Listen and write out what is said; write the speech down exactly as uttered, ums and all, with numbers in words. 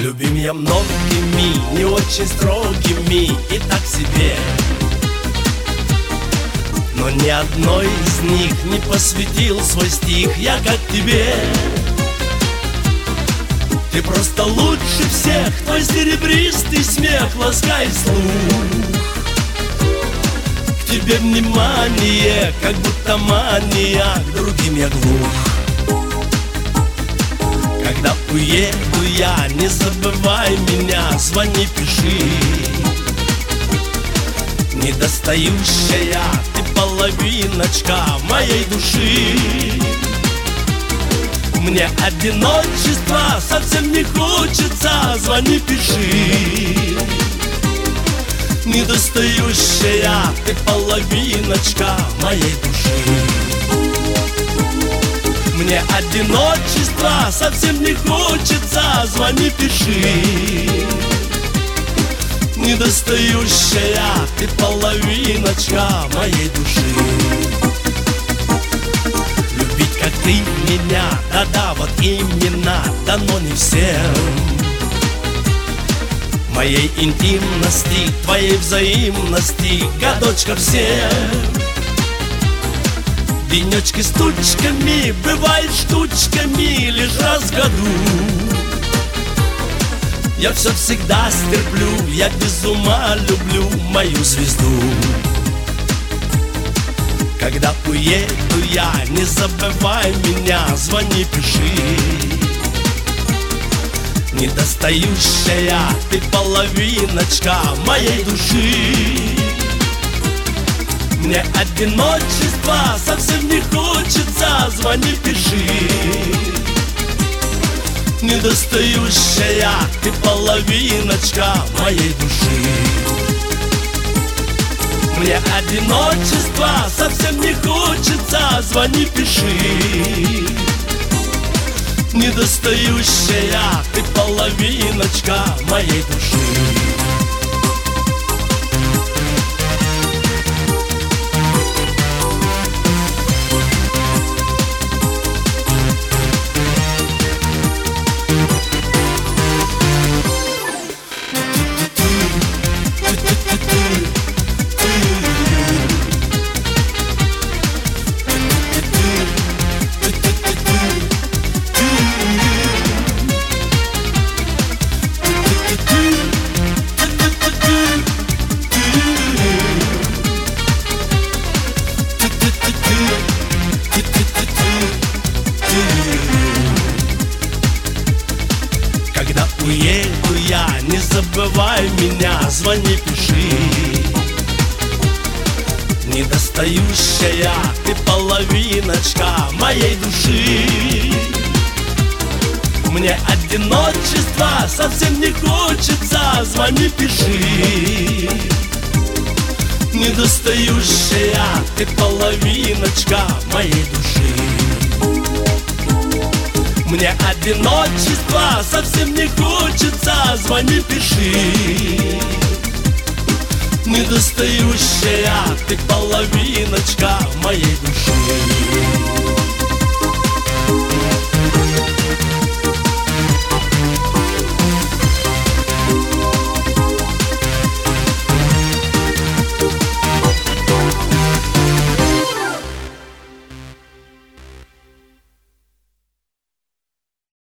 Люби меня многими, не очень строгими и так себе, но ни одной из них не посвятил свой стих я как тебе. Ты просто лучше всех, твой серебристый смех ласкает слух. К тебе внимание, как будто мания, к другим я глух. Когда уеду я, не забывай меня, звони, пиши. Недостающая ты половиночка моей души. Мне одиночества совсем не хочется, звони, пиши. Недостающая ты половиночка моей души. Мне одиночества совсем не хочется, звони, пиши. Недостающая ты половиночка моей души. Любить, как ты меня, да-да, вот именно, дано не всем. Моей интимности, твоей взаимности, годочка всем. Денечки с тучками, бывает штучками, лишь раз в году. Я все всегда стерплю, я без ума люблю мою звезду. Когда уеду я, не забывай меня, звони, пиши. Недостающая ты половиночка моей души. Мне одиночества совсем не хочется, звони, пиши. Недостающая ты половиночка моей души. Мне одиночества совсем не хочется, звони, пиши. Недостающая ты половиночка моей души. Когда уеду я, не забывай меня, звони, пиши. Недостающая ты половиночка моей души. Мне одиночества совсем не хочется, звони, пиши. Недостающая ты половиночка моей души. Мне одиночества совсем не хочется, звони, пиши. Недостающая ты половиночка моей души.